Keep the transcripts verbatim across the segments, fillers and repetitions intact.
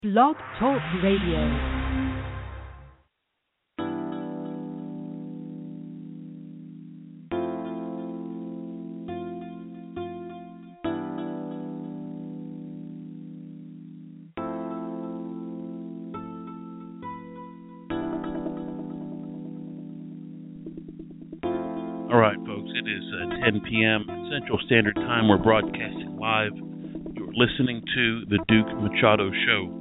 Blog Talk Radio. All right, folks, it is uh, ten p.m. Central Standard Time. We're broadcasting live. You're listening to the Duke Machado Show.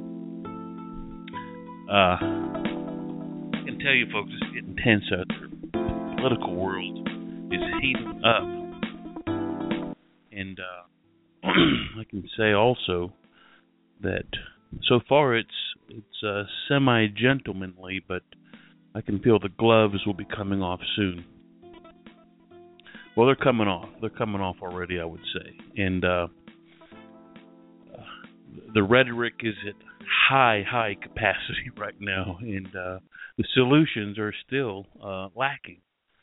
Uh, I can tell you, folks, it's getting tense out there. The political world is heating up. And uh, I can say also that so far it's, it's uh, semi-gentlemanly, but I can feel the gloves will be coming off soon. Well, they're coming off. They're coming off already, I would say. And uh, the rhetoric is at high, high capacity right now, and uh, the solutions are still uh, lacking.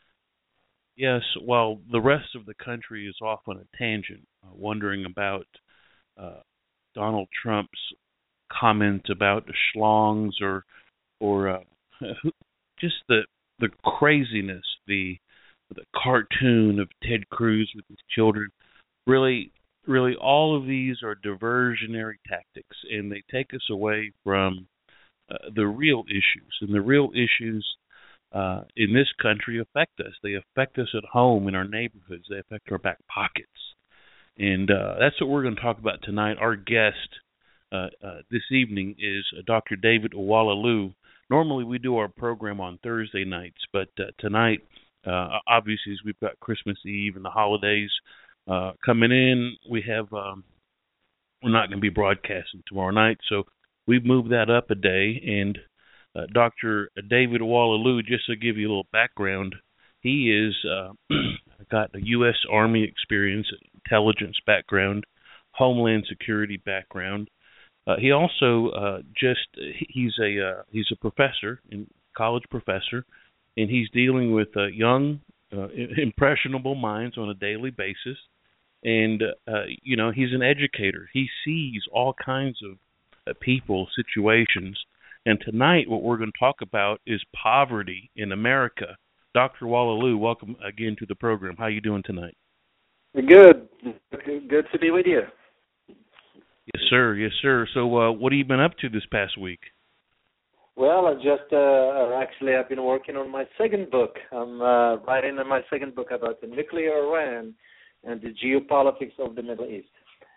Yes, while the rest of the country is off on a tangent, uh, wondering about uh, Donald Trump's comments about the schlongs or or uh, just the the craziness, the the cartoon of Ted Cruz with his children. Really, really, all of these are diversionary tactics, and they take us away from uh, the real issues. And the real issues uh, in this country affect us. They affect us at home, in our neighborhoods. They affect our back pockets. And uh, that's what we're going to talk about tonight. Our guest uh, uh, this evening is uh, Doctor David Owolalou. Normally we do our program on Thursday nights, but uh, tonight, Uh, obviously, as we've got Christmas Eve and the holidays uh, coming in, we have um, we're not going to be broadcasting tomorrow night, so we've moved that up a day. And uh, Doctor David Owolalou, just to give you a little background, he is uh, got a U S Army experience, intelligence background, Homeland Security background. Uh, he also uh, just he's a uh, he's a professor, a college professor. And he's dealing with uh, young, uh, impressionable minds on a daily basis. And, uh, you know, he's an educator. He sees all kinds of uh, people, situations. And tonight what we're going to talk about is poverty in America. Doctor Owolalou, welcome again to the program. How are you doing tonight? Good. Good to be with you. Yes, sir. Yes, sir. So uh, what have you been up to this past week? Well, I just uh, actually I've been working on my second book. I'm uh, writing my second book about the nuclear Iran and the geopolitics of the Middle East.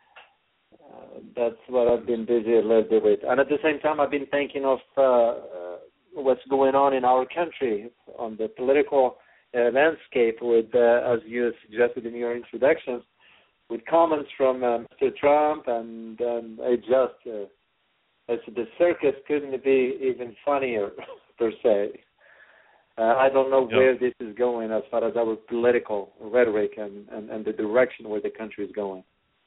Uh, that's what I've been busy a little bit with. And at the same time, I've been thinking of uh, uh, what's going on in our country on the political uh, landscape with, uh, as you suggested in your introductions, with comments from uh, Mister Trump, and um, I just... Uh, the circus couldn't be even funnier, per se. Uh, I don't know yep. where this is going as far as our political rhetoric and, and, and the direction where the country is going.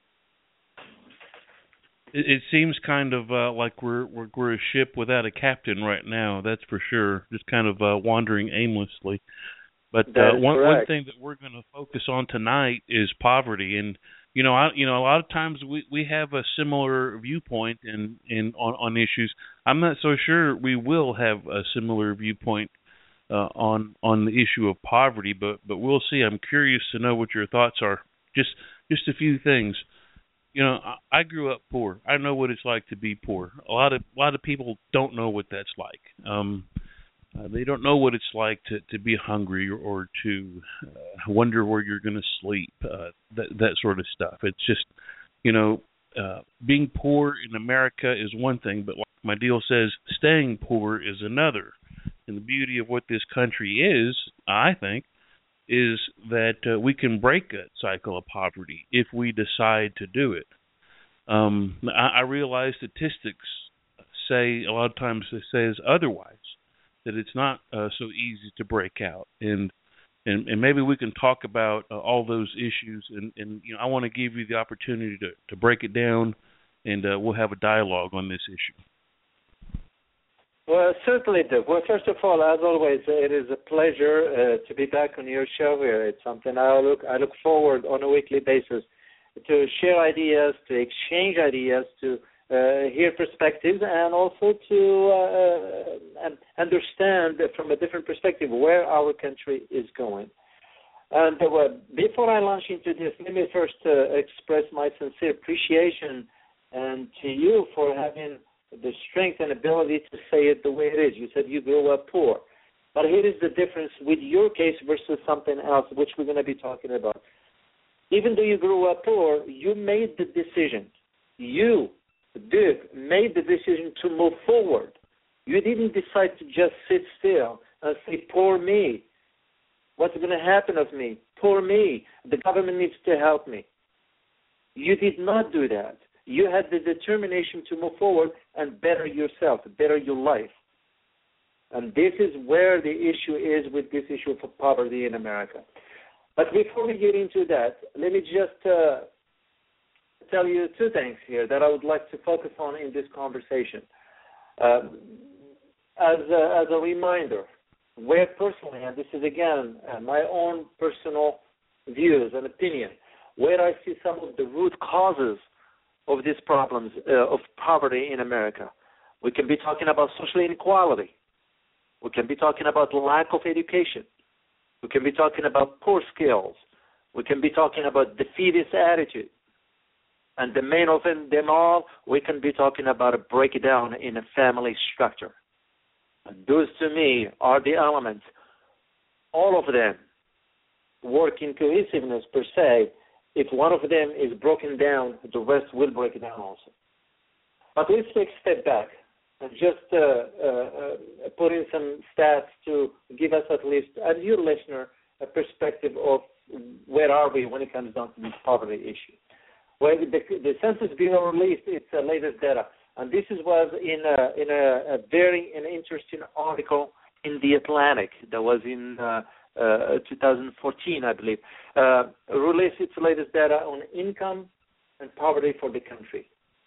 It, it seems kind of uh, like we're, we're we're a ship without a captain right now. That's for sure. Just kind of uh, wandering aimlessly. But uh, one one thing that we're going to focus on tonight is poverty. And You know, I, you know, a lot of times we, we have a similar viewpoint in, in on, on issues. I'm not so sure we will have a similar viewpoint uh, on on the issue of poverty, but but we'll see. I'm curious to know what your thoughts are. Just just a few things. You know, I, I grew up poor. I know what it's like to be poor. A lot of a lot of people don't know what that's like. Um, Uh, they don't know what it's like to, to be hungry or, or to uh, wonder where you're going to sleep, uh, that that sort of stuff. It's just, you know, uh, being poor in America is one thing, but like my deal says, staying poor is another. And the beauty of what this country is, I think, is that uh, we can break a cycle of poverty if we decide to do it. Um, I, I realize statistics say, a lot of times it says otherwise, that it's not uh, so easy to break out, and and, and maybe we can talk about uh, all those issues, and, and you know I want to give you the opportunity to, to break it down, and uh, we'll have a dialogue on this issue. Well, certainly, Doug. Well, first of all, as always, it is a pleasure uh, to be back on your show here. It's something I look I look forward on a weekly basis to share ideas, to exchange ideas, to uh, hear perspectives and also to uh, uh, understand from a different perspective where our country is going. And uh, before I launch into this, let me first uh, express my sincere appreciation and to you for having the strength and ability to say it the way it is. You said you grew up poor. But here is the difference with your case versus something else, which we're going to be talking about. Even though you grew up poor, you made the decision. You, Duke, made the decision to move forward. You didn't decide to just sit still and say, poor me. What's going to happen of me? Poor me. The government needs to help me. You did not do that. You had the determination to move forward and better yourself, better your life. And this is where the issue is with this issue of poverty in America. But before we get into that, let me just uh, tell you two things here that I would like to focus on in this conversation. Uh, as, a, as a reminder, where personally, and this is again uh, my own personal views and opinion, where I see some of the root causes of these problems uh, of poverty in America. We can be talking about social inequality. We can be talking about lack of education. We can be talking about poor skills. We can be talking about defeatist attitude. And the main of them all, we can be talking about a breakdown in a family structure. And those, to me, are the elements. All of them work in cohesiveness, per se. If one of them is broken down, the rest will break down also. But let's take a step back and just uh, uh, uh, put in some stats to give us at least, as your listener, a perspective of where are we when it comes down to this poverty issue. Well, the, the Census Bureau released its uh, latest data, and this is, was in, a, in a, a very an interesting article in The Atlantic that was in uh, uh, two thousand fourteen, I believe, uh, released its latest data on income and poverty for the country.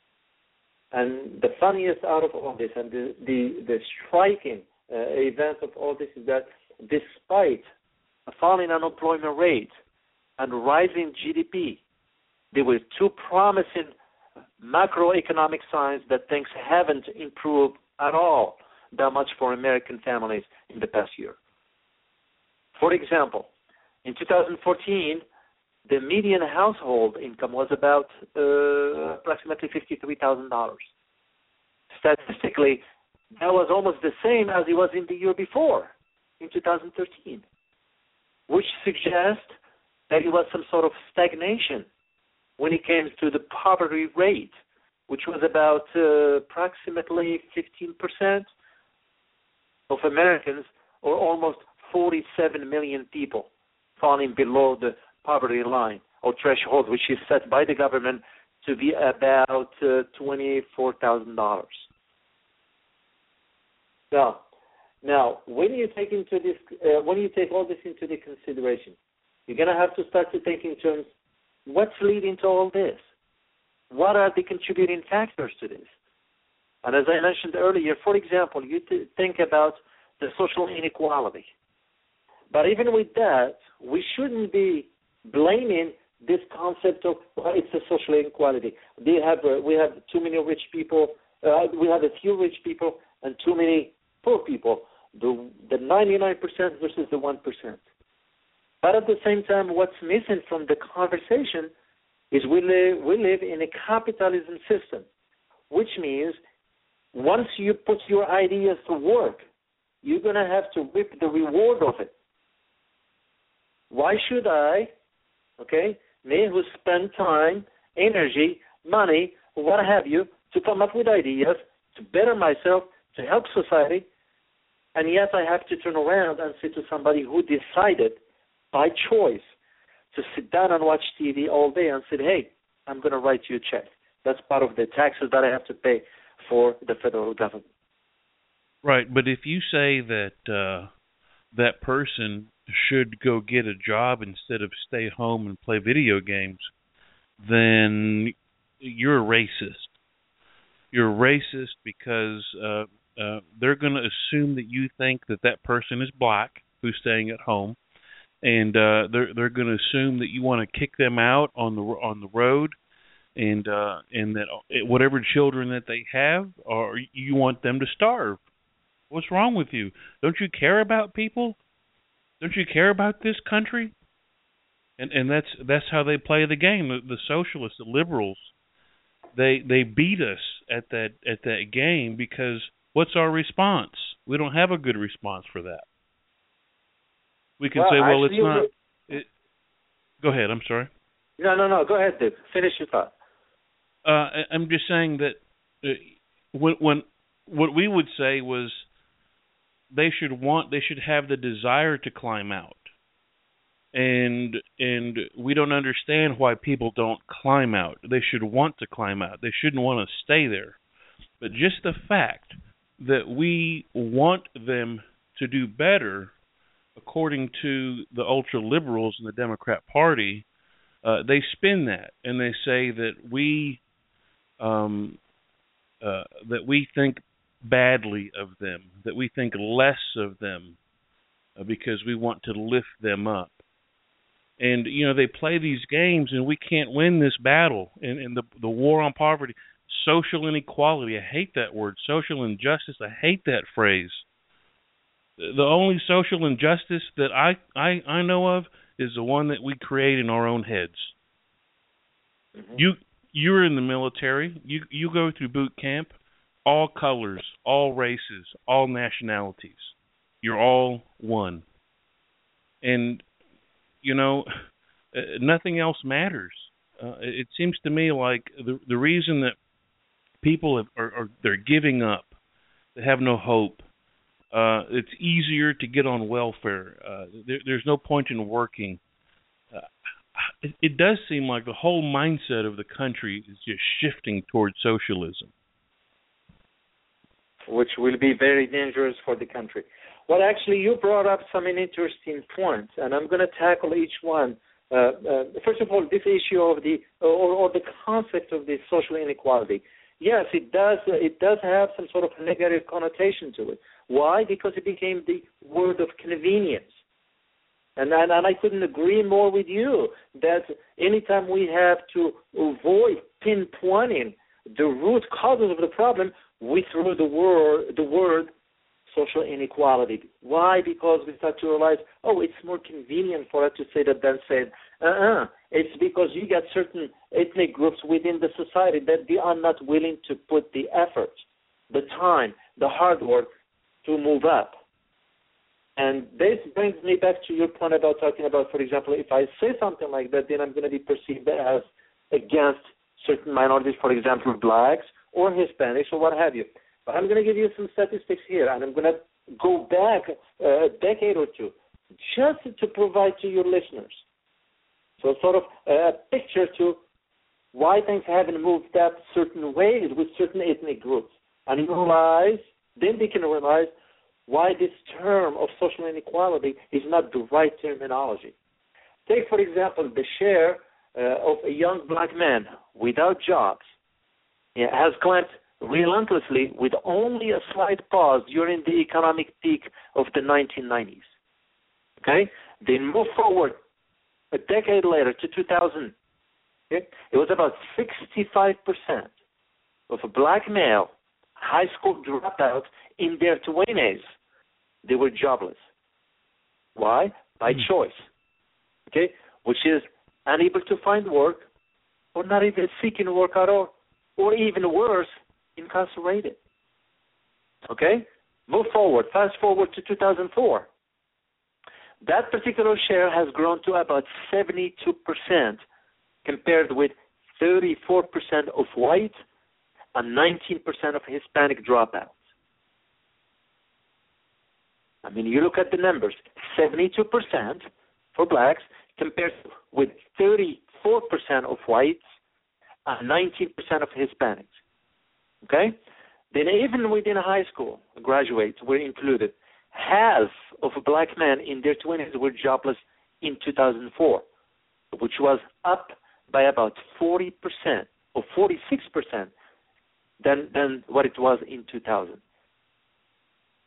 And the funniest out of all this, and the, the, the striking uh, event of all this, is that despite a falling unemployment rate and rising G D P, there were two promising macroeconomic signs that things haven't improved at all that much for American families in the past year. For example, in two thousand fourteen, the median household income was about uh, approximately fifty-three thousand dollars. Statistically, that was almost the same as it was in the year before, in two thousand thirteen, which suggests that it was some sort of stagnation when it came to the poverty rate, which was about uh, approximately fifteen percent of Americans, or almost forty-seven million people, falling below the poverty line or threshold, which is set by the government to be about uh, twenty-four thousand dollars. Now, now, when you take into this, uh, when you take all this into the consideration, you're going to have to start to think in terms: what's leading to all this? What are the contributing factors to this? And as I mentioned earlier, for example, you t- think about the social inequality. But even with that, we shouldn't be blaming this concept of, well, it's a social inequality. They have, uh, we have too many rich people, uh, we have a few rich people and too many poor people, the, the ninety-nine percent versus the one percent. But at the same time, what's missing from the conversation is we live, we live in a capitalism system, which means once you put your ideas to work, you're going to have to reap the reward of it. Why should I, okay, me who spend time, energy, money, what have you, to come up with ideas, to better myself, to help society, and yet I have to turn around and say to somebody who decided by choice to sit down and watch T V all day and say, hey, I'm going to write you a check. That's part of the taxes that I have to pay for the federal government. Right, but if you say that uh, that person should go get a job instead of stay home and play video games, then you're a racist. You're a racist because uh, uh, they're going to assume that you think that that person is black who's staying at home, and uh, they're they're going to assume that you want to kick them out on the on the road and uh, and that whatever children that they have, or you want them to starve. What's wrong with you? Don't you care about people? Don't you care about this country? And and that's that's how they play the game. The, the socialists, the liberals, they they beat us at that at that game because what's our response? We don't have a good response for that. We can well, say, well, actually, it's not. It, go ahead. I'm sorry. No, no, no. Go ahead, Dave. Finish your thought. Uh, I'm just saying that uh, when, when what we would say was they should want, they should have the desire to climb out, and and we don't understand why people don't climb out. They should want to climb out. They shouldn't want to stay there. But just the fact that we want them to do better, according to the ultra liberals in the Democrat Party, uh, they spin that and they say that we um, uh, that we think badly of them, that we think less of them uh, because we want to lift them up. And you know, they play these games, and we can't win this battle. And, and the the war on poverty, social inequality. I hate that word. Social injustice. I hate that phrase. The only social injustice that I, I, I know of is the one that we create in our own heads. Mm-hmm. You you're in the military. You you go through boot camp. All colors, all races, all nationalities. You're all one. And you know, uh, nothing else matters. Uh, it seems to me like the the reason that people have, are, are they're giving up, they have no hope. Uh, it's easier to get on welfare. Uh, there, there's no point in working. Uh, it, it does seem like the whole mindset of the country is just shifting towards socialism, which will be very dangerous for the country. Well, actually, you brought up some interesting points, and I'm going to tackle each one. Uh, uh, first of all, this issue of the or, or the concept of the social inequality. Yes, it does. Uh, it does have some sort of negative connotation to it. Why? Because it became the word of convenience, and and, and I couldn't agree more with you that anytime we have to avoid pinpointing the root causes of the problem, we throw the word the word social inequality. Why? Because we start to realize, oh, it's more convenient for us to say that than say, uh-uh. It's because you got certain ethnic groups within the society that they are not willing to put the effort, the time, the hard work to move up. And this brings me back to your point about talking about, for example, if I say something like that, then I'm going to be perceived as against certain minorities, for example, blacks or Hispanics or what have you. But I'm going to give you some statistics here, and I'm going to go back a decade or two just to provide to your listeners. So sort of a picture to why things haven't moved up certain ways with certain ethnic groups. And you realize, then they can realize why this term of social inequality is not the right terminology. Take, for example, the share uh, of a young black man without jobs yeah, has climbed relentlessly with only a slight pause during the economic peak of the nineteen nineties. Okay? Then move forward a decade later to two thousand. Okay? It was about sixty-five percent of a black male high school dropouts in their twenties. They were jobless. Why? By mm. choice. Okay? Which is unable to find work or not even seeking work at all, or even worse, incarcerated. Okay? Move forward. Fast forward to two thousand four. That particular share has grown to about seventy-two percent compared with thirty-four percent of white and nineteen percent of Hispanic dropouts. I mean, you look at the numbers, seventy-two percent for blacks compared with thirty-four percent of whites and nineteen percent of Hispanics. Okay? Then even within high school, graduates were included. Half of black men in their twenties were jobless in two thousand four, which was up by about forty percent or forty-six percent than, than what it was in two thousand.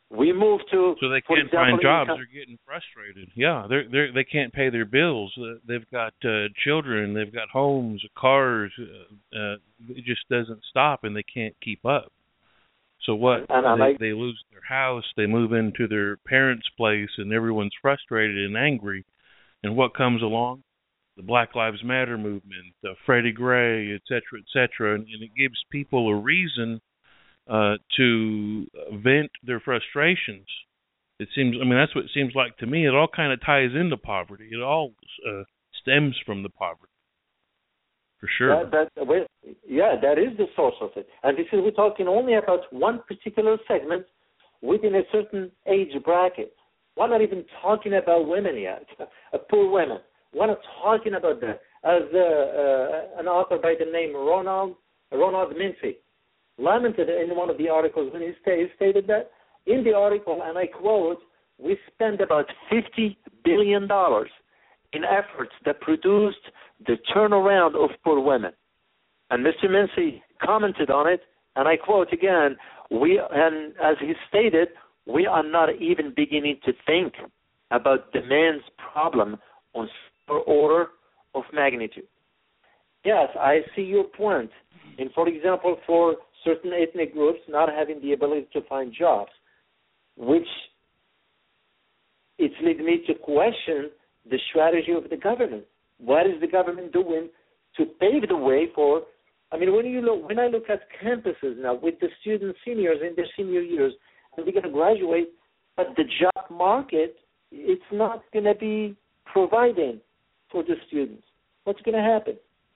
We move to so they for can't example, find jobs. income. They're getting frustrated. Yeah, they're they they can't pay their bills. Uh, they've got uh, children. They've got homes, cars. Uh, uh, it just doesn't stop, and they can't keep up. So what? And, and they, I, they lose their house. They move into their parents' place, and everyone's frustrated and angry. And what comes along? The Black Lives Matter movement, uh, Freddie Gray, et cetera, et cetera, and, and it gives people a reason uh, to vent their frustrations. It seems, I mean, that's what it seems like to me. It all kind of ties into poverty. It all uh, stems from the poverty, for sure. That, that, well, yeah, that is the source of it. And this is, we're talking only about one particular segment within a certain age bracket. We're not even talking about women yet, uh, poor women. We're not talking about that. As uh, uh, an author by the name Ronald Ronald Mincy lamented in one of the articles when he, sta- he stated that, in the article, and I quote, we spend about fifty billion dollars in efforts that produced the turnaround of poor women. And Mister Mincy commented on it, and I quote again, we, and as he stated, we are not even beginning to think about the man's problem on order of magnitude. Yes, I see your point. And for example, for certain ethnic groups not having the ability to find jobs, which it's led me to question the strategy of the government. What is the government doing to pave the way for? I mean, when you look, when I look at campuses now with the students, seniors in their senior years, and they're going to graduate, but the job market, it's not going to be providing for the students. What's going to happen?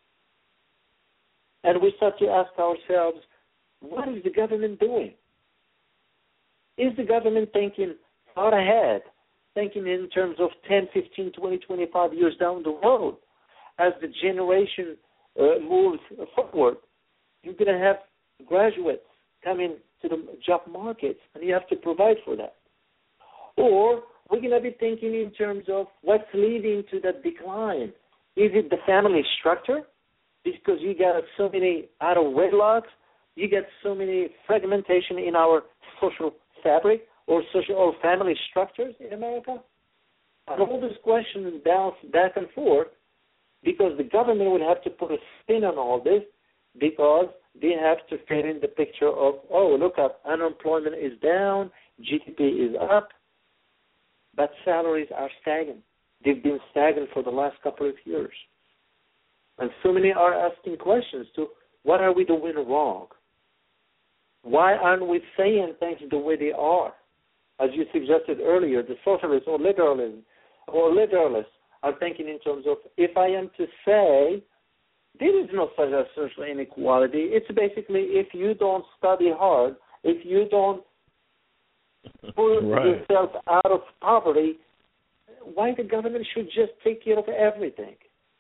And we start to ask ourselves, what is the government doing? Is the government thinking far ahead, thinking in terms of ten, fifteen, twenty, twenty-five years down the road? As the generation uh, moves forward, you're going to have graduates coming to the job market, and you have to provide for that. Or we're going to be thinking in terms of what's leading to that decline. Is it the family structure? Because you got so many out of wedlocks, you get so many fragmentation in our social fabric or social or family structures in America? And all these questions bounce back and forth because the government will have to put a spin on all this because they have to fit in the picture of, oh, look up, unemployment is down, G D P is up, but salaries are stagnant. They've been stagnant for the last couple of years. And so many are asking questions to, what are we doing wrong? Why aren't we saying things the way they are? As you suggested earlier, the socialists or liberalism or liberalists are thinking in terms of, if I am to say, there is no such a social inequality. It's basically if you don't study hard, if you don't pull right. yourself out of poverty, why the government should just take care of everything?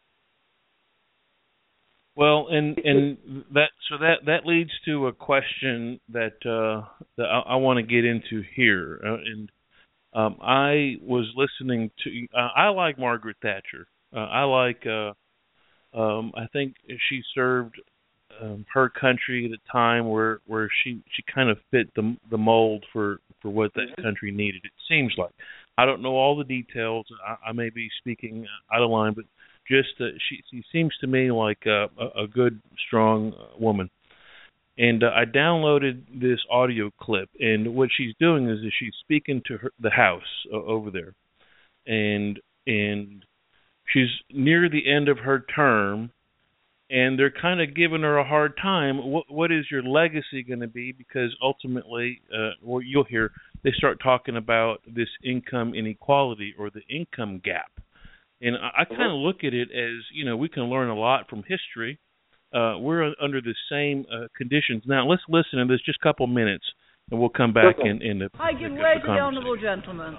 Well, and and that so that that leads to a question that uh, that I, I want to get into here. Uh, and um, I was listening to. Uh, I like Margaret Thatcher. Uh, I like. Uh, um, I think she served um, her country at a time where, where she, she kind of fit the the mold for, for what that mm-hmm. country needed. It seems like. I don't know all the details. I, I may be speaking out of line, but just uh, she, she seems to me like a, a good, strong woman. And uh, I downloaded this audio clip, and what she's doing is, is she's speaking to her, the House uh, over there, and and she's near the end of her term, and they're kind of giving her a hard time. What what is your legacy going to be? Because ultimately, uh, well, you'll hear they start talking about this income inequality or the income gap. And I, I kind of look at it as, you know, we can learn a lot from history. Uh, we're under the same uh, conditions. Now, let's listen to this just a couple minutes, and we'll come back in, in the I give way to the honourable gentleman.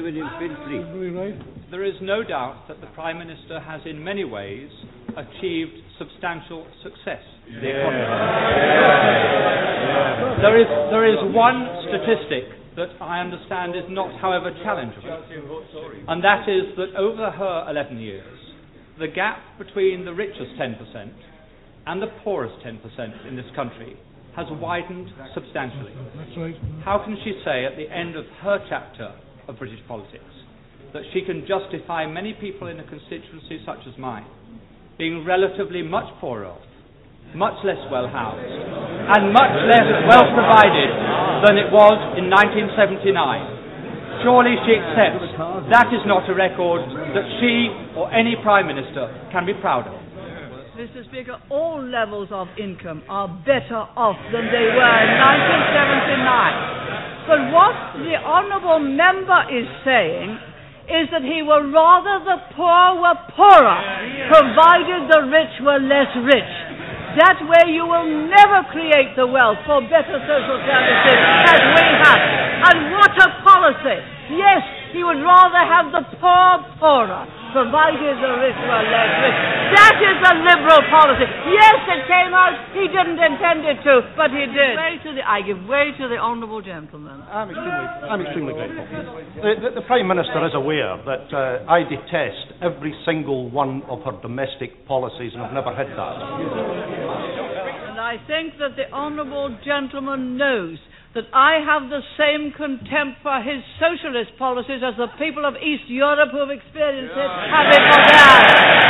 There is no doubt that the Prime Minister has in many ways achieved substantial success. Yeah. The economy. Yeah. There is, there is one statistic that I understand is not, however, challengeable, and that is that over her eleven years, the gap between the richest ten percent and the poorest ten percent in this country has widened substantially. How can she say at the end of her chapter of British politics that she can justify many people in a constituency such as mine being relatively much poorer off, much less well housed, and much less well provided than it was in nineteen seventy-nine? Surely she accepts that is not a record that she or any Prime Minister can be proud of. Mister Speaker, all levels of income are better off than they were in nineteen seventy-nine. But what the Honourable Member is saying is that he would rather the poor were poorer, provided the rich were less rich. That way you will never create the wealth for better social services as we have. And what a policy! Yes, he would rather have the poor poorer, provided the rich were less rich. That is a Liberal policy. Yes, it came out. He didn't intend it to, but he did. Way to the, I give way to the Honourable Gentleman. I'm extremely, I'm extremely grateful. The, the, the Prime Minister is aware that uh, I detest every single one of her domestic policies, and I've never hid that. And I think that the Honourable Gentleman knows that I have the same contempt for his socialist policies as the people of East Europe who have experienced it have it for theirs.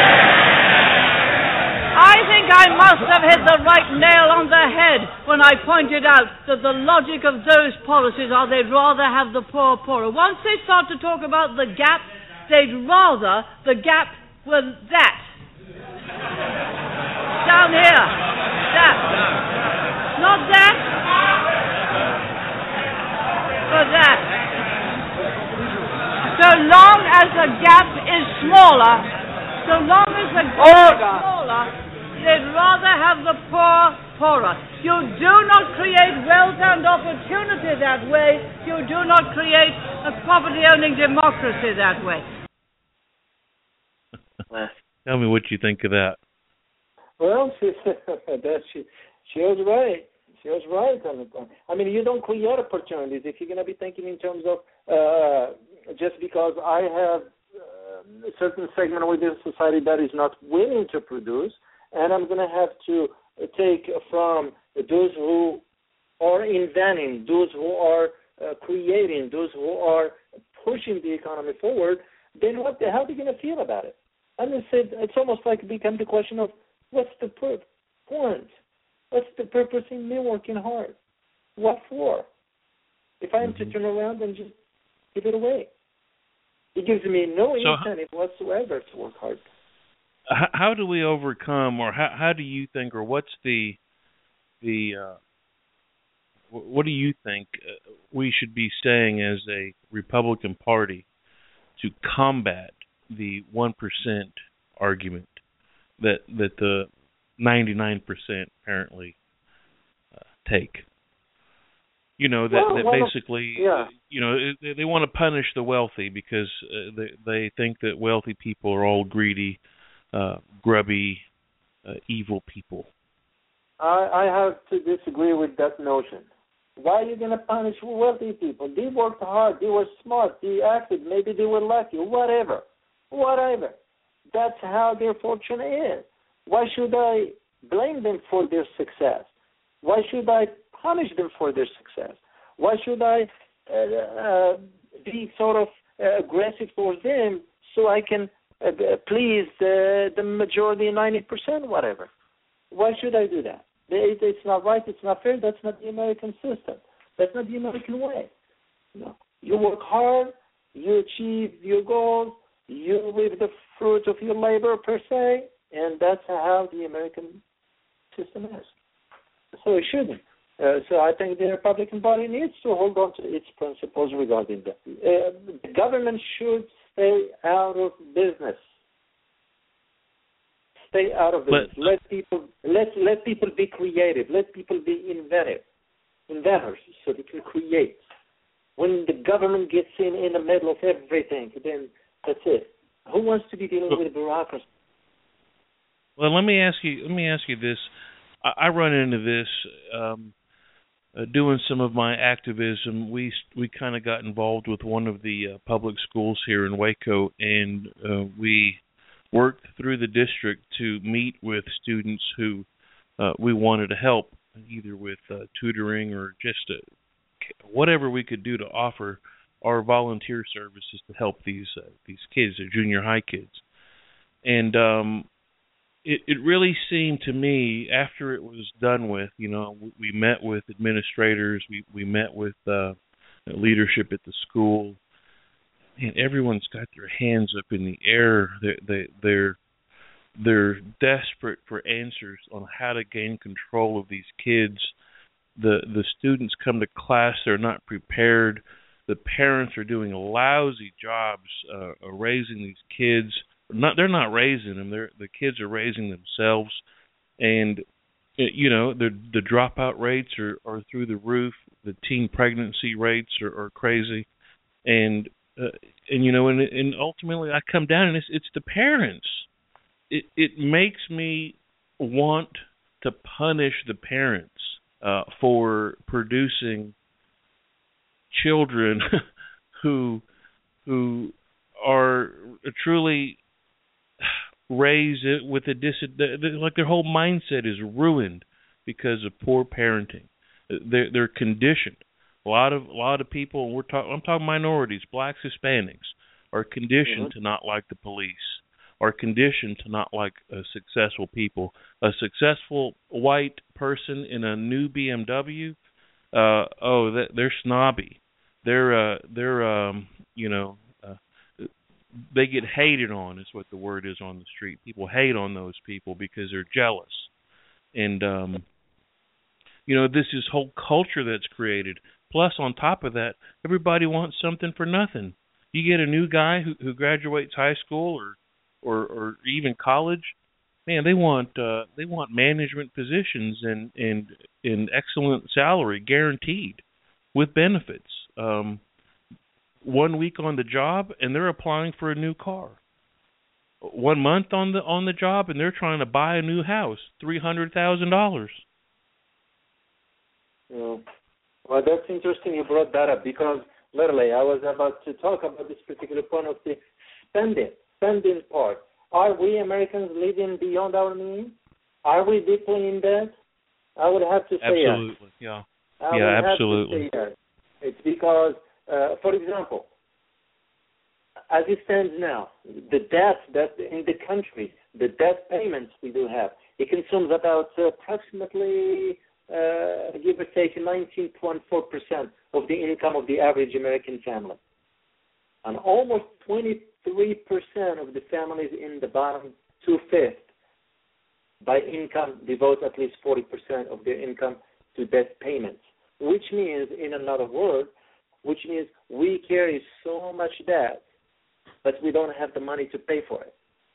I think I must have hit the right nail on the head when I pointed out that the logic of those policies are they'd rather have the poor poorer. Once they start to talk about the gap, they'd rather the gap were that. Down here. That. Not that. For that. So long as the gap is smaller, so long as the gap is smaller, they'd rather have the poor poorer. You do not create wealth and opportunity that way. You do not create a property-owning democracy that way. Tell me what you think of that. Well, she, that she, she was right. She was right on it. I mean, you don't create opportunities if you're going to be thinking in terms of uh, just because I have uh, a certain segment within society that is not willing to produce, and I'm going to have to take from those who are inventing, those who are uh, creating, those who are pushing the economy forward, then what the hell are you going to feel about it? And it's, it's almost like it becomes the question of what's the point? What's the purpose in me working hard? What for? If I am to turn around and just give it away. It gives me no so incentive how, whatsoever to work hard. How do we overcome, or how, how do you think, or what's the, the uh, what do you think uh, we should be saying as a Republican Party to combat the one percent argument that that the ninety-nine percent apparently uh, take? You know, that, well, that well, basically, yeah. you know, they, they want to punish the wealthy because uh, they, they think that wealthy people are all greedy, uh, grubby, uh, evil people. I, I have to disagree with that notion. Why are you going to punish wealthy people? They worked hard, they were smart, they acted, maybe they were lucky, whatever. Whatever. That's how their fortune is. Why should I blame them for their success? Why should I punish them for their success? Why should I uh, uh, be sort of uh, aggressive towards them so I can uh, please the, the majority, ninety percent, whatever? Why should I do that? It, it's not right, it's not fair, that's not the American system. That's not the American way. No. You work hard, you achieve your goals, you reap the fruits of your labor, per se, and that's how the American system is. So it shouldn't. Uh, so I think the Republican Party needs to hold on to its principles regarding that. Uh, the government should stay out of business. Stay out of business. But, let people let let people be creative. Let people be inventive, inventors, so they can create. When the government gets in in the middle of everything, then that's it. Who wants to be dealing with bureaucracy? Well, let me ask you. Let me ask you this. I, I run into this um, uh, doing some of my activism. We we kind of got involved with one of the uh, public schools here in Waco, and uh, we worked through the district to meet with students who uh, we wanted to help. either with uh, tutoring or just uh, whatever we could do to offer our volunteer services to help these uh, these kids, the junior high kids. And um, it, it really seemed to me, after it was done with, you know, we, we met with administrators, we, we met with uh, leadership at the school, and everyone's got their hands up in the air. They, they, they're they're desperate for answers on how to gain control of these kids. The the students come to class, they're not prepared. The parents are doing lousy jobs uh, raising these kids. Not they're not raising them. They're the kids are raising themselves, and you know the the dropout rates are, are through the roof. The teen pregnancy rates are, are crazy, and uh, and you know and and ultimately I come down and it's it's the parents. It it makes me want to punish the parents uh, for producing children who who are truly raised with a dis like their whole mindset is ruined because of poor parenting. They're they're conditioned. A lot of a lot of people, and we're talking I'm talking minorities, blacks, Hispanics, are conditioned mm-hmm. to not like the police. Are conditioned to not like uh, successful people. A successful white person in a new B M W, uh, oh, they're snobby. They're, uh, they're, um, you know, uh, they get hated on. Is what the word is on the street. People hate on those people because they're jealous, and um, you know, this is whole culture that's created. Plus, on top of that, everybody wants something for nothing. You get a new guy who, who graduates high school or Or, or even college, man, they want uh, they want management positions and and and excellent salary guaranteed with benefits. Um, one week on the job, and they're applying for a new car. One month on the on the job, and they're trying to buy a new house, three hundred thousand dollars. Yeah. Well, that's interesting you brought that up because literally I was about to talk about this particular point of the spending. Spending part. Are we Americans living beyond our means? Are we deeply in debt? I would have to say absolutely. yes. Yeah. I yeah, would absolutely. Have to say yes. It's because, uh, for example, as it stands now, the debt that in the country, the debt payments we do have, it consumes about uh, approximately, uh, give or take, nineteen point four percent of the income of the average American family, and almost twenty. Three percent of the families in the bottom two-fifths by income devote at least forty percent of their income to debt payments, which means, in another word, which means we carry so much debt, but we don't have the money to pay for it.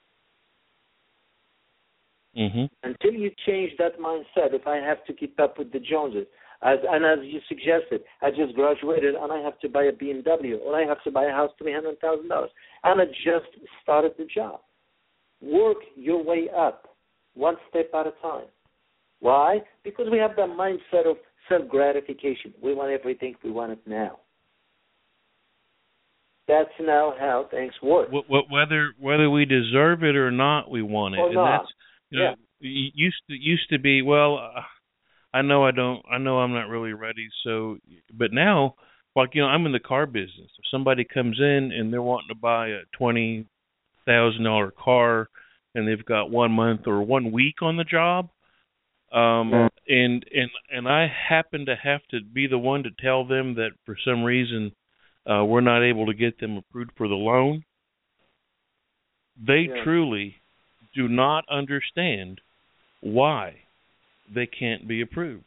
Mm-hmm. Until you change that mindset, if I have to keep up with the Joneses, As, and as you suggested, I just graduated and I have to buy a B M W or I have to buy a house three hundred thousand dollars. And I just started the job. Work your way up, one step at a time. Why? Because we have the mindset of self-gratification. We want everything, we want it now. That's now how things work. Whether whether we deserve it or not, we want it. Or and not. That's, you know, yeah. used to used to be, well, uh, I know I don't. I know I'm not really ready. So, but now, like you know, I'm in the car business. If somebody comes in and they're wanting to buy a twenty thousand dollar car, and they've got one month or one week on the job, um, yeah. and and and I happen to have to be the one to tell them that for some reason uh, we're not able to get them approved for the loan, they yeah. truly do not understand why they can't be approved.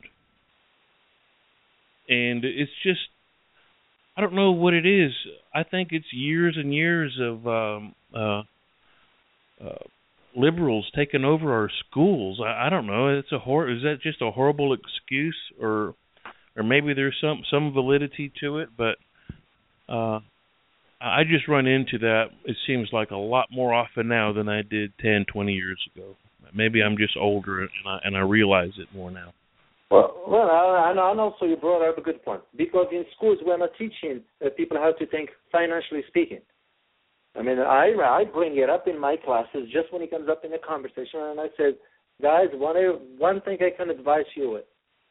And it's just, I don't know what it is. I think it's years and years of um, uh, uh, liberals taking over our schools. I, I don't know. It's a hor- Is that just a horrible excuse, or or maybe there's some some validity to it? But uh, I just run into that. It seems like a lot more often now than I did ten, twenty years ago. Maybe I'm just older and I, and I realize it more now. Well, well, and also you brought up a good point. Because in schools we're not teaching uh, people how to think financially speaking. I mean, I I bring it up in my classes just when it comes up in a conversation, and I said, guys, one one thing I can advise you with: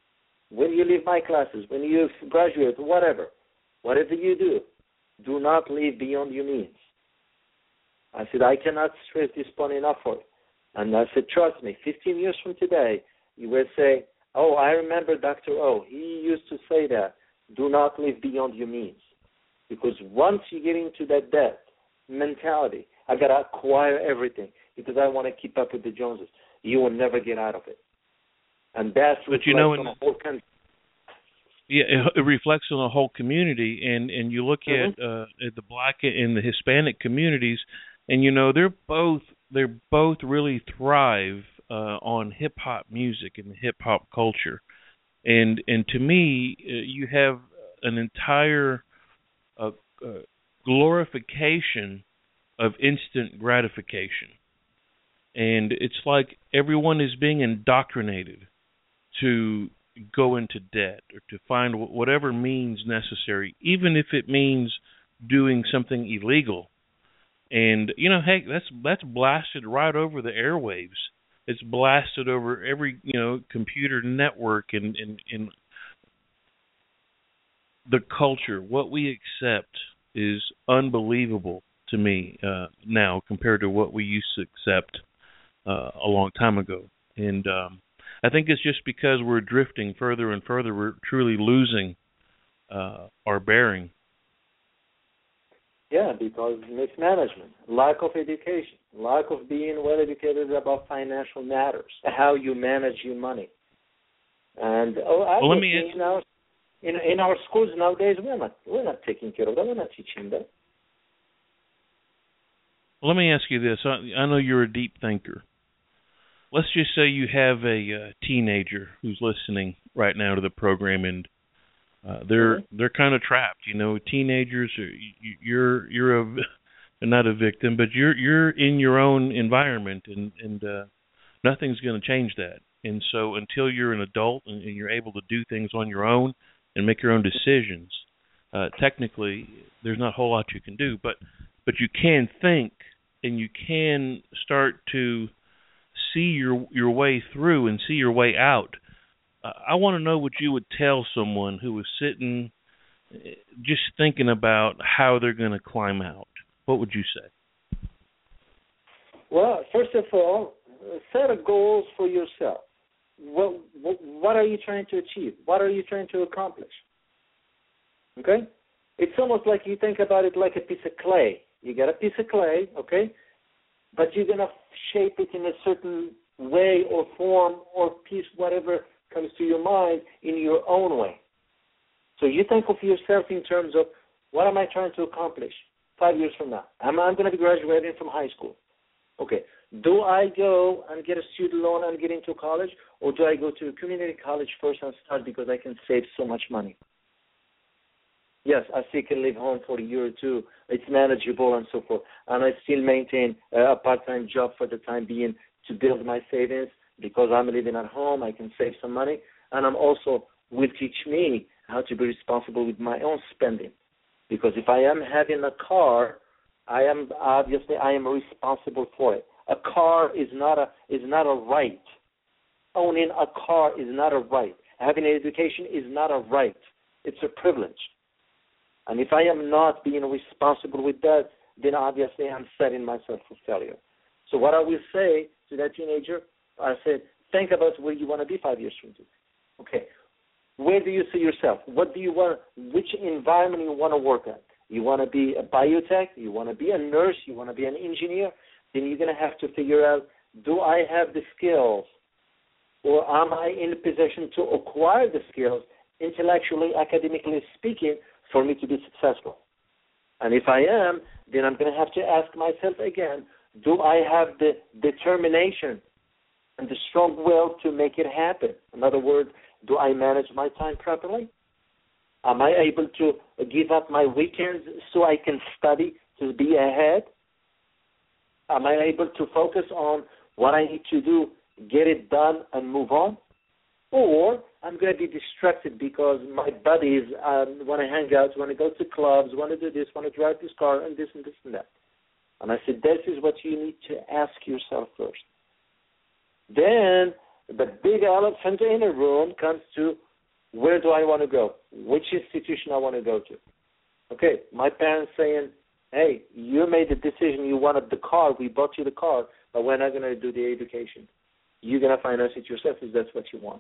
when you leave my classes, when you graduate, whatever, whatever you do, do not live beyond your means. I said, I cannot stress this point enough for you. And I said, trust me, fifteen years from today, you will say, oh, I remember Doctor O. He used to say that, do not live beyond your means. Because once you get into that debt mentality, I got to acquire everything because I want to keep up with the Joneses, you will never get out of it. And that's what you know, in the whole country. Yeah, it, it reflects on the whole community, and, and you look mm-hmm. at uh, at the Black and the Hispanic communities, and you know they're both they're both really thrive uh, on hip hop music and hip hop culture, and and to me, uh, you have an entire uh, uh, glorification of instant gratification, and it's like everyone is being indoctrinated to go into debt or to find whatever means necessary, even if it means doing something illegal. And, you know, heck, that's that's blasted right over the airwaves. It's blasted over every, you know, computer network and, and, and the culture. What we accept is unbelievable to me uh, now compared to what we used to accept uh, a long time ago. And um, I think it's just because we're drifting further and further, we're truly losing uh, our bearing. Yeah, because mismanagement, lack of education, lack of being well educated about financial matters, how you manage your money. And oh, I well, let me in our in, in our schools nowadays, we're not we're not taking care of that. We're not teaching that. Well, let me ask you this. I, I know you're a deep thinker. Let's just say you have a uh, teenager who's listening right now to the program, and uh, they're mm-hmm. they're kind of trapped. You know, teenagers are you're you're a not a victim, but you're you're in your own environment, and and uh, nothing's going to change that. And so, until you're an adult and, and you're able to do things on your own and make your own decisions, uh, technically, there's not a whole lot you can do. But but you can think, and you can start to see your your way through and see your way out. Uh, I want to know what you would tell someone who was sitting just thinking about how they're going to climb out. What would you say? Well, first of all, set a goals for yourself. What, what what are you trying to achieve? What are you trying to accomplish? Okay? It's almost like you think about it like a piece of clay. You got a piece of clay, okay? But you're going to shape it in a certain way or form or piece, whatever comes to your mind, in your own way. So you think of yourself in terms of, what am I trying to accomplish five years from now? I'm, I'm going to be graduating from high school. Okay. Do I go and get a student loan and get into college, or do I go to a community college first and start because I can save so much money? Yes, I still can live home for a year or two. It's manageable and so forth. And I still maintain a part-time job for the time being to build my savings because I'm living at home. I can save some money. And I'm also will teach me how to be responsible with my own spending. Because if I am having a car, I am obviously I am responsible for it. A car is not a is not a right. Owning a car is not a right. Having an education is not a right. It's a privilege. And if I am not being responsible with that, then obviously I'm setting myself for failure. So what I will say to that teenager, I said, think about where you want to be five years from now. Okay, where do you see yourself? What do you want? Which environment you want to work at? You want to be a biotech? You want to be a nurse? You want to be an engineer? Then you're going to have to figure out, do I have the skills, or am I in a position to acquire the skills, intellectually, academically speaking, for me to be successful? And if I am, then I'm going to have to ask myself again, do I have the determination and the strong will to make it happen? In other words, do I manage my time properly? Am I able to give up my weekends so I can study to be ahead? Am I able to focus on what I need to do, get it done, and move on? Or I'm going to be distracted because my buddies um, want to hang out, want to go to clubs, want to do this, want to drive this car, and this and this and that. And I said, this is what you need to ask yourself first. Then the big elephant in the room comes to, Where do I want to go? Which institution I want to go to? Okay, my parents saying, hey, you made the decision, you wanted the car, we bought you the car, but we're not going to do the education. You're going to finance it yourself if that's what you want.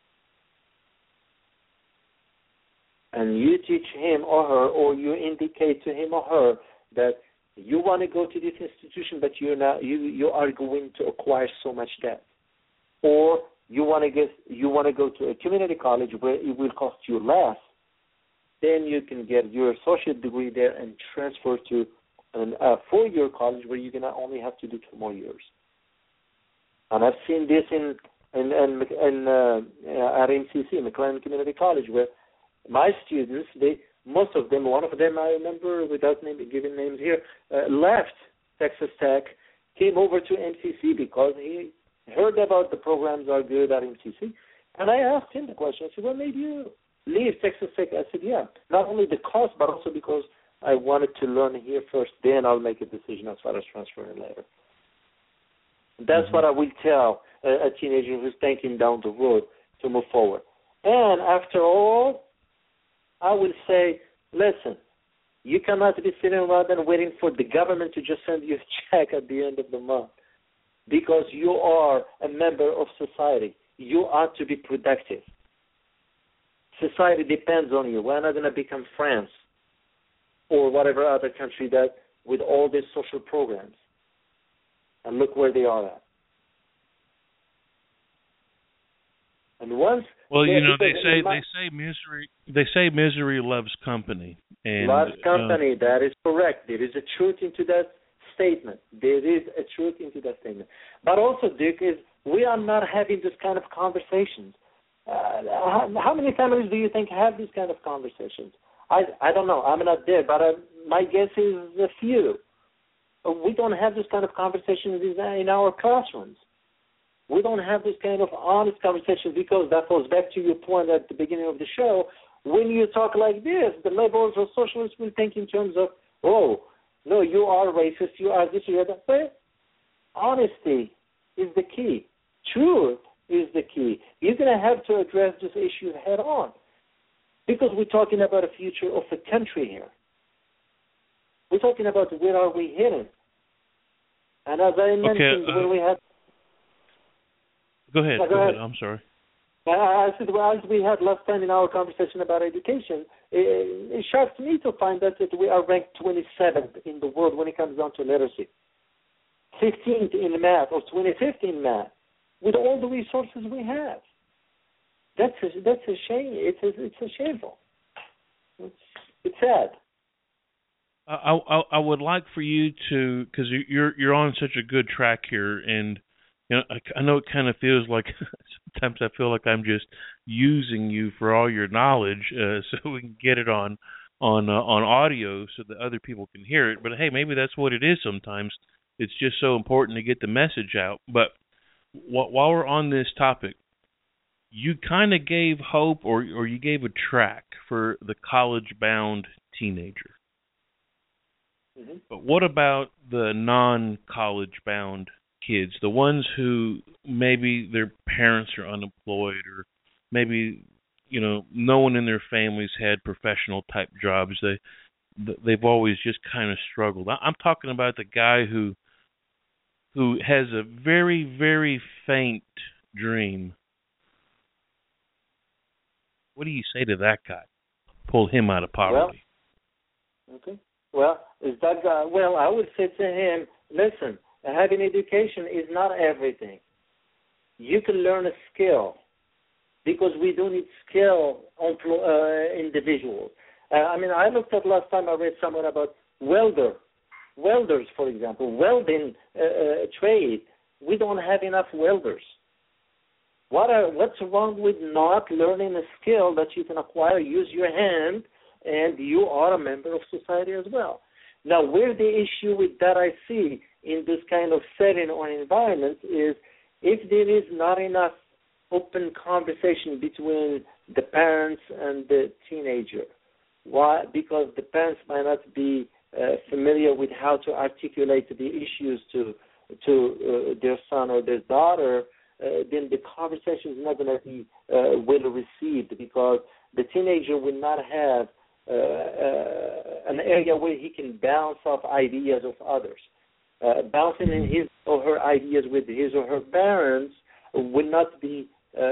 And you teach him or her, or you indicate to him or her that you want to go to this institution, but you're not, you, you are going to acquire so much debt. Or you want to get, you want to go to a community college where it will cost you less. Then you can get your associate degree there and transfer to an, a four-year college where you're going to only have to do two more years. And I've seen this in in, in, in uh, at M C C, McLean Community College, where my students, they most of them, one of them I remember, without name, giving names here, uh, left Texas Tech, came over to M C C because he heard about the programs are good at M C C. And I asked him the question. I said, what made you leave Texas Tech? I said, yeah, not only the cost, but also because I wanted to learn here first, then I'll make a decision as far as transferring later. That's mm-hmm. what I will tell a, a teenager who's thinking down the road to move forward. And after all, I will say, listen, you cannot be sitting around and waiting for the government to just send you a check at the end of the month, because you are a member of society. You ought to be productive. Society depends on you. We're not going to become France or whatever other country that with all these social programs. And look where they are at. And once well, you know, they say my, they say misery they say misery loves company. And loves company. Uh, that is correct. There is a truth into that statement. There is a truth into that statement. But also, Dick, is we are not having this kind of conversations. Uh, how, how many families do you think have these kind of conversations? I I don't know. I'm not there, but uh, my guess is a few. We don't have this kind of conversations in our classrooms. We don't have this kind of honest conversations because that goes back to your point at the beginning of the show. When you talk like this, the liberals or socialists will think in terms of, oh, no, you are racist, you are this, you are that. But honesty is the key. Truth is the key. You're going to have to address this issue head on because we're talking about a future of the country here. We're talking about where are we heading. And as I mentioned, okay, uh, when we had... Go ahead, uh, go, go ahead. ahead. I'm sorry. I said, well, as we had last time in our conversation about education, it, it shocks me to find that, that we are ranked twenty-seventh in the world when it comes down to literacy, fifteenth in math, or twenty-fifth in math, with all the resources we have. That's a, that's a shame. It's a, it's a shameful. It's, it's sad. I, I I would like for you to, because you're you're on such a good track here, and you know I, I know it kind of feels like sometimes I feel like I'm just using you for all your knowledge, uh, so we can get it on on uh, on audio so that other people can hear it. But hey, maybe that's what it is. Sometimes it's just so important to get the message out. But wh- while we're on this topic, you kind of gave hope, or or you gave a track for the college-bound teenager. Mm-hmm. But what about the non-college bound kids, the ones who maybe their parents are unemployed, or maybe, you know, no one in their families had professional type jobs. They they've always just kind of struggled. I'm talking about the guy who who has a very, very faint dream. What do you say to that guy? Pull him out of poverty. Well, okay. Well, is that guy, well, I would say to him, listen, having education is not everything. You can learn a skill because we do need skill on uh, individuals. Uh, I mean, I looked at last time I read somewhere about welder, welders, for example, welding uh, uh, trade. We don't have enough welders. What are, what's wrong with not learning a skill that you can acquire, use your hand, and you are a member of society as well? Now, where the issue with that I see in this kind of setting or environment is if there is not enough open conversation between the parents and the teenager. Why? Because the parents might not be uh, familiar with how to articulate the issues to to uh, their son or their daughter, uh, then the conversation is not going to be uh, well received, because the teenager will not have uh, uh, an area where he can bounce off ideas of others. Uh, bouncing in his or her ideas with his or her parents will not be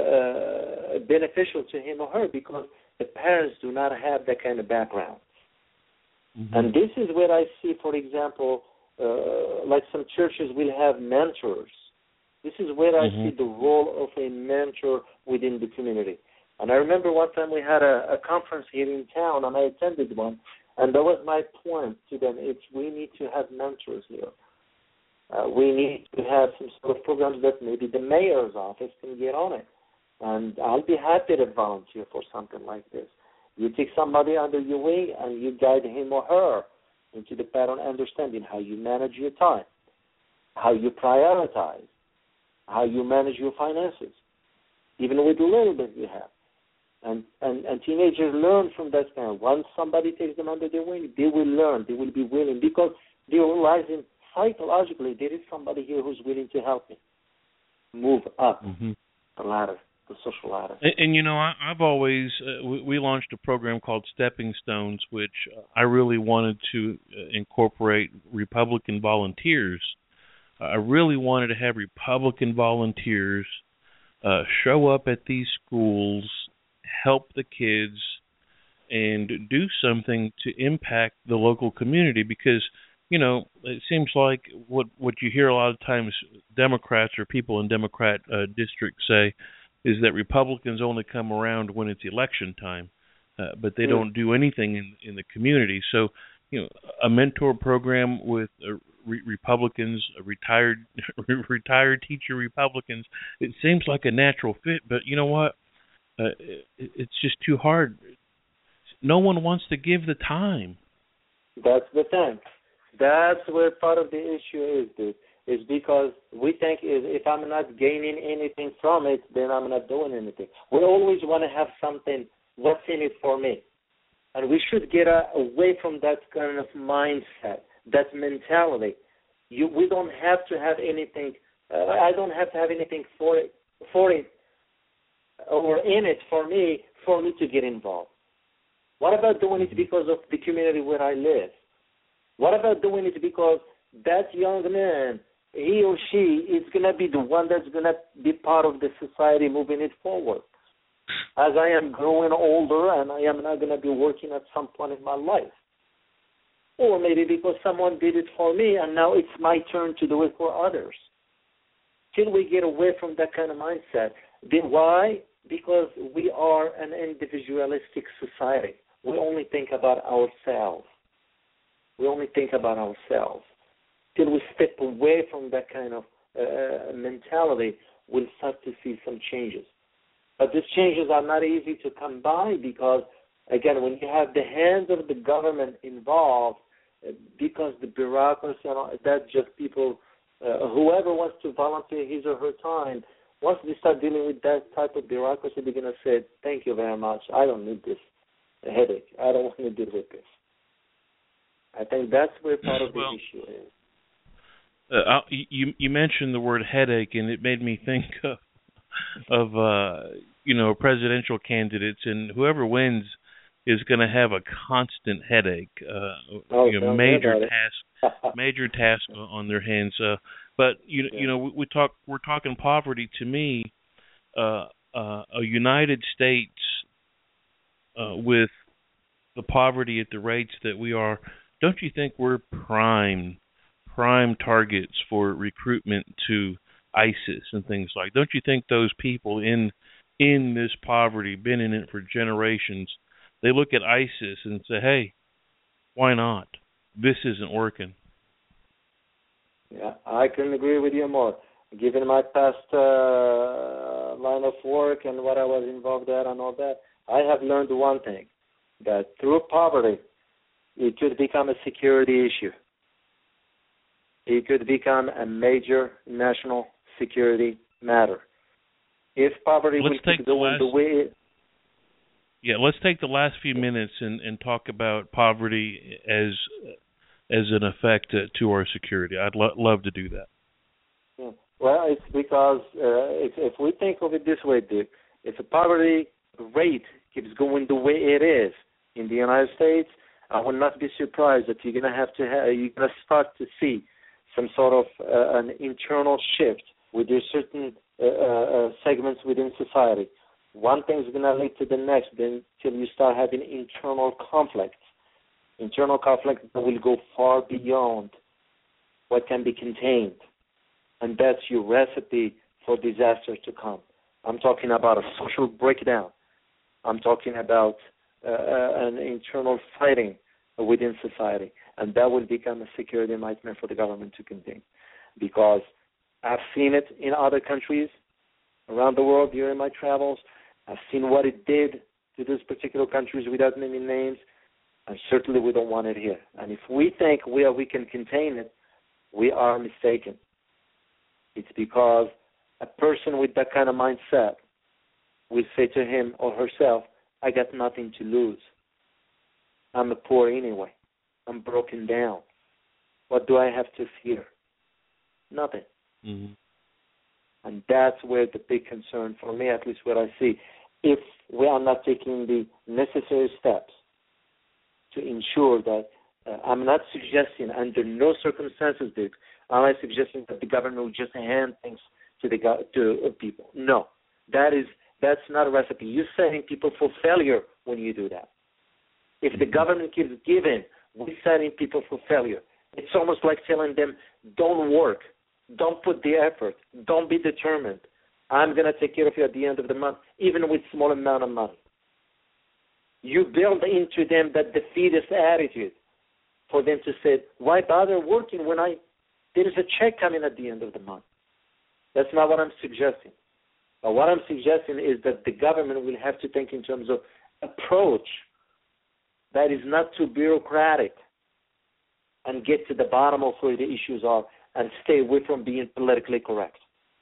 uh, beneficial to him or her, because the parents do not have that kind of background. Mm-hmm. And this is where I see, for example, uh, like some churches will have mentors. This is where I mm-hmm. see the role of a mentor within the community. And I remember one time we had a, a conference here in town, and I attended one, and that was my point to them. It's we need to have mentors here. Uh, we need to have some sort of programs that maybe the mayor's office can get on it. And I'll be happy to volunteer for something like this. You take somebody under your wing and you guide him or her into the pattern understanding how you manage your time, how you prioritize, how you manage your finances, even with the little bit you have. And, and, and teenagers learn from that span. Once somebody takes them under their wing, they will learn, they will be willing, because they're realizing psychologically there is somebody here who's willing to help me move up mm-hmm. the ladder, the social ladder. And, and you know, I, I've always, uh, we, we launched a program called Stepping Stones, which I really wanted to uh, incorporate Republican volunteers. Uh, I really wanted to have Republican volunteers uh, show up at these schools, help the kids, and do something to impact the local community, because you know, it seems like what what you hear a lot of times Democrats or people in Democrat uh, districts say is that Republicans only come around when it's election time, uh, but they mm. don't do anything in in the community. So, you know, a mentor program with uh, re- Republicans, a retired retired teacher Republicans, it seems like a natural fit. But you know what? Uh, it, it's just too hard. No one wants to give the time. That's the thing. That's where part of the issue is, dude, is because we think is if I'm not gaining anything from it, then I'm not doing anything. We always want to have something, what's in it for me? And we should get a, away from that kind of mindset, that mentality. You, we don't have to have anything, uh, I don't have to have anything for it, for it or in it for me, for me to get involved. What about doing it because of the community where I live? What about doing it because that young man, he or she, is going to be the one that's going to be part of the society moving it forward? As I am growing older and I am not going to be working at some point in my life. Or maybe because someone did it for me and now it's my turn to do it for others. Till we get away from that kind of mindset. Then why? Because we are an individualistic society. We only think about ourselves. We only think about ourselves. Till we step away from that kind of uh, mentality, we'll start to see some changes. But these changes are not easy to come by because, again, when you have the hands of the government involved, uh, because the bureaucracy, you know, that's just people, uh, whoever wants to volunteer his or her time, once they start dealing with that type of bureaucracy, they're going to say, thank you very much. I don't need this headache. I don't want to deal with this. I think that's where part of the well, issue is. Uh, you you mentioned the word headache, and it made me think of, of uh, you know, presidential candidates, and whoever wins is going to have a constant headache, uh, oh, you know, major task, major task on their hands. Uh, but you yeah. you know, we, we talk we're talking poverty. To me, uh, uh, a United States uh, with the poverty at the rates that we are. Don't you think we're prime, prime targets for recruitment to ISIS and things like? Don't you think those people in in this poverty, been in it for generations, they look at ISIS and say, "Hey, why not? This isn't working." Yeah, I couldn't agree with you more. Given my past uh, line of work and what I was involved in and all that, I have learned one thing: that through poverty, it could become a security issue. It could become a major national security matter. If poverty let's will keep going the way it... Yeah, let's take the last few minutes and, and talk about poverty as as an effect uh, to our security. I'd lo- love to do that. Yeah. Well, it's because uh, if, if we think of it this way, Dick, if the poverty rate keeps going the way it is in the United States, I would not be surprised that you're going to have to ha- you're going to start to see some sort of uh, an internal shift with your certain uh, uh, segments within society. One thing is going to lead to the next, then till you start having internal conflicts. Internal conflict that will go far beyond what can be contained. And that's your recipe for disaster to come. I'm talking about a social breakdown. I'm talking about uh, an internal fighting within society. And that will become a security nightmare for the government to contain. Because I've seen it in other countries around the world during my travels. I've seen what it did to those particular countries without naming names. And certainly we don't want it here. And if we think we, are, we can contain it, we are mistaken. It's because a person with that kind of mindset will say to him or herself, I got nothing to lose. I'm a poor anyway. I'm broken down. What do I have to fear? Nothing. Mm-hmm. And that's where the big concern, for me at least what I see, if we are not taking the necessary steps to ensure that, uh, I'm not suggesting under no circumstances, Dick, I'm not suggesting that the government will just hand things to the go- to uh, people. No, that is that's not a recipe. You're setting people for failure when you do that. If the government keeps giving, we're setting people for failure. It's almost like telling them, don't work, don't put the effort, don't be determined. I'm going to take care of you at the end of the month, even with small amount of money. You build into them that defeatist attitude for them to say, why bother working when I there is a check coming at the end of the month? That's not what I'm suggesting. But what I'm suggesting is that the government will have to think in terms of approach that is not too bureaucratic and get to the bottom of where the issues are and stay away from being politically correct.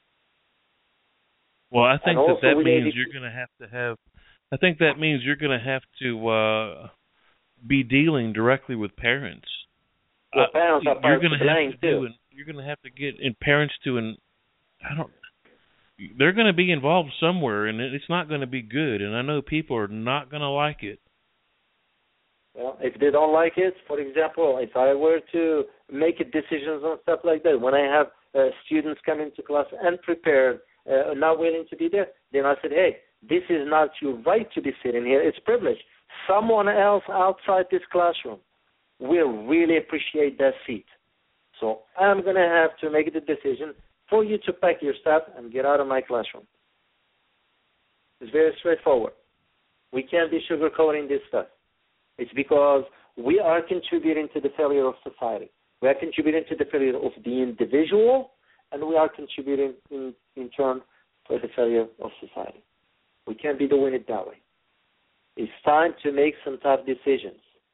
Well, I think that that means need... you're going to have to have, I think that means you're going to have to uh, be dealing directly with parents. Well, parents uh, are you're going to have to too. do, and you're going to have to get and parents to, and I don't. They're going to be involved somewhere, and it's not going to be good. And I know people are not going to like it. Well, if they don't like it, for example, if I were to make decisions on stuff like that, when I have uh, students come into class unprepared, uh, not willing to be there, then I said, hey, this is not your right to be sitting here. It's privilege. Someone else outside this classroom will really appreciate that seat. So I'm going to have to make the decision for you to pack your stuff and get out of my classroom. It's very straightforward. We can't be sugarcoating this stuff. It's because we are contributing to the failure of society. We are contributing to the failure of the individual, and we are contributing in, in turn for the failure of society. We can't be doing it that way. It's time to make some tough decisions,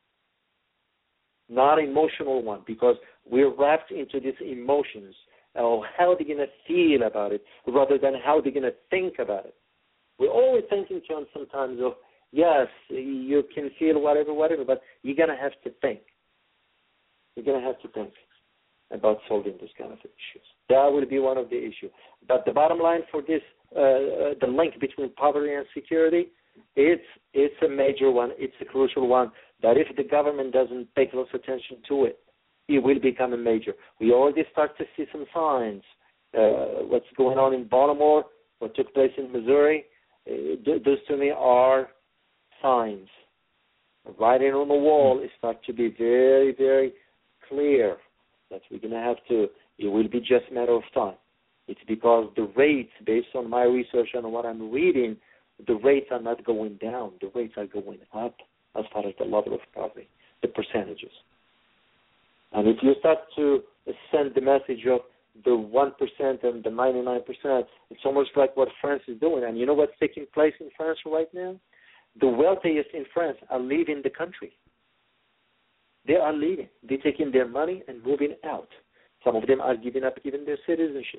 not emotional ones, because we're wrapped into these emotions of how they're going to feel about it rather than how they're going to think about it. We're always thinking, John, sometimes of, yes, you can feel whatever, whatever, but you're going to have to think. You're going to have to think about solving this kind of issues. That will be one of the issues. But the bottom line for this, uh, uh, the link between poverty and security, it's it's a major one. It's a crucial one that if the government doesn't pay close attention to it, it will become a major. We already start to see some signs. Uh, what's going on in Baltimore, what took place in Missouri, uh, th- those to me are signs. Writing on the wall, it starts to be very, very clear that we're going to have to, it will be just a matter of time. It's because the rates, based on my research and what I'm reading, the rates are not going down. The rates are going up as far as the level of poverty, the percentages. And if you start to send the message of the one percent and the ninety-nine percent, it's almost like what France is doing. And you know what's taking place in France right now? The wealthiest in France are leaving the country. They are leaving. They're taking their money and moving out. Some of them are giving up even their citizenship.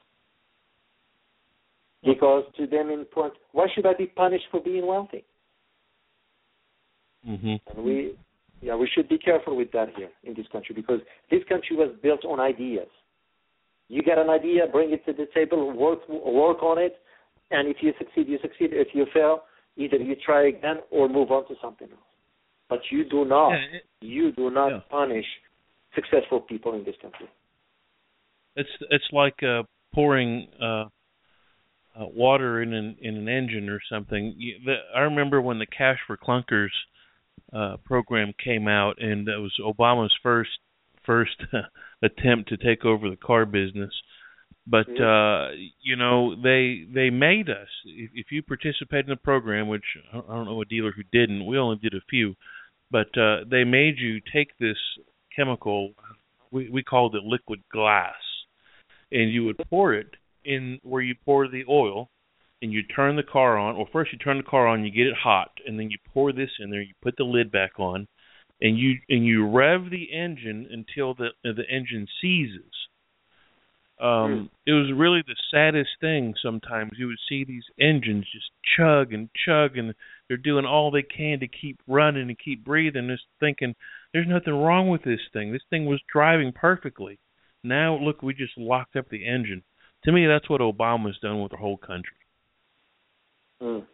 Because to them, in point, why should I be punished for being wealthy? Mm-hmm. And we, yeah, we should be careful with that here in this country because this country was built on ideas. You get an idea, bring it to the table, work work on it, and if you succeed, you succeed. If you fail, either you try again or move on to something else. But you do not, yeah, it, you do not yeah. punish successful people in this country. It's it's like uh, pouring uh, uh, water in an in an engine or something. You, the, I remember when the Cash for Clunkers uh, program came out, and that was Obama's first first attempt to take over the car business. But uh, you know, they they made us. If, if you participate in the program, which I don't know a dealer who didn't, we only did a few, but uh, they made you take this chemical. We we called it liquid glass, and you would pour it in where you pour the oil, and you turn the car on. Or first you turn the car on, you get it hot, and then you pour this in there. You put the lid back on, and you and you rev the engine until the the engine seizes. Um, it was really the saddest thing sometimes. You would see these engines just chug and chug, and they're doing all they can to keep running and keep breathing, just thinking, there's nothing wrong with this thing. This thing was driving perfectly. Now, look, we just locked up the engine. To me, that's what Obama's done with the whole country. Mm.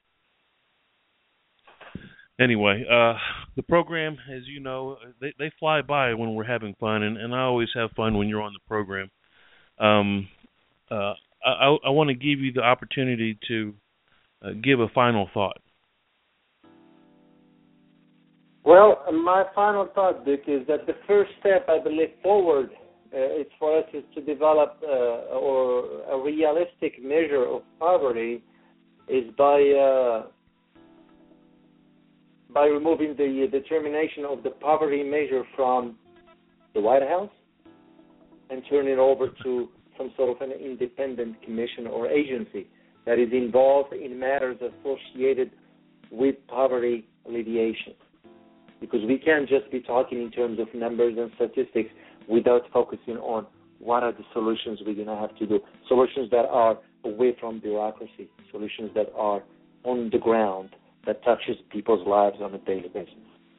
Anyway, uh, the program, as you know, they, they fly by when we're having fun, and, and I always have fun when you're on the program. Um, uh, I, I want to give you the opportunity to uh, give a final thought. Well, my final thought, Dick, is that the first step, I believe, forward uh, is for us is to develop uh, or a realistic measure of poverty is by uh, by removing the determination of the poverty measure from the White House and turn it over to some sort of an independent commission or agency that is involved in matters associated with poverty alleviation. Because we can't just be talking in terms of numbers and statistics without focusing on what are the solutions we're going to have to do. Solutions that are away from bureaucracy, solutions that are on the ground, that touches people's lives on a daily basis.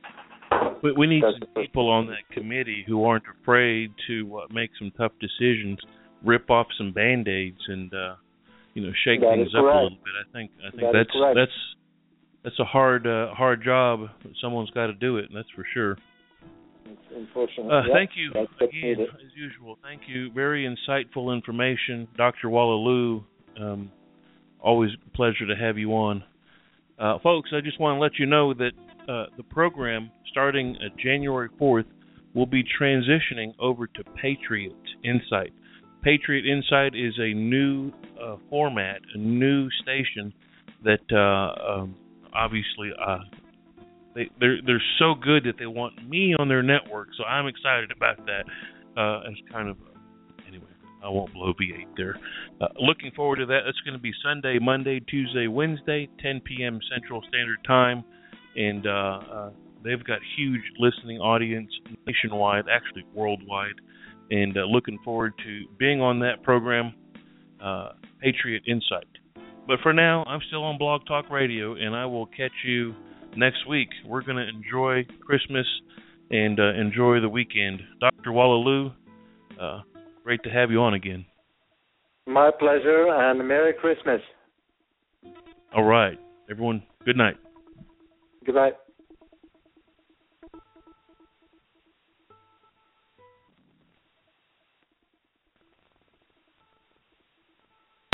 We, we need some people on that committee who aren't afraid to uh, make some tough decisions, rip off some Band-Aids, and uh, you know, shake that things up a little bit. I think I think that that's that's that's a hard uh, hard job. Someone's got to do it, and that's for sure. Unfortunately, uh, yeah, thank you again, as usual. Thank you. Very insightful information, Doctor Walaloo. Um, always a pleasure to have you on, uh, folks. I just want to let you know that uh, the program, starting uh, January fourth, will be transitioning over to Patriot Insight. Patriot Insight is a new uh, format, a new station that uh, um, obviously uh, they, they're they're so good that they want me on their network. So I'm excited about that. Uh, as kind of anyway, I won't blow V eight there. Uh, looking forward to that. It's going to be Sunday, Monday, Tuesday, Wednesday, ten p.m. Central Standard Time, and uh, uh, they've got huge listening audience nationwide, actually worldwide. And uh, looking forward to being on that program, uh, Patriot Insight. But for now, I'm still on Blog Talk Radio, and I will catch you next week. We're going to enjoy Christmas and uh, enjoy the weekend. Doctor Walaloo, uh, great to have you on again. My pleasure, and Merry Christmas. All right. Everyone, good night. Good night.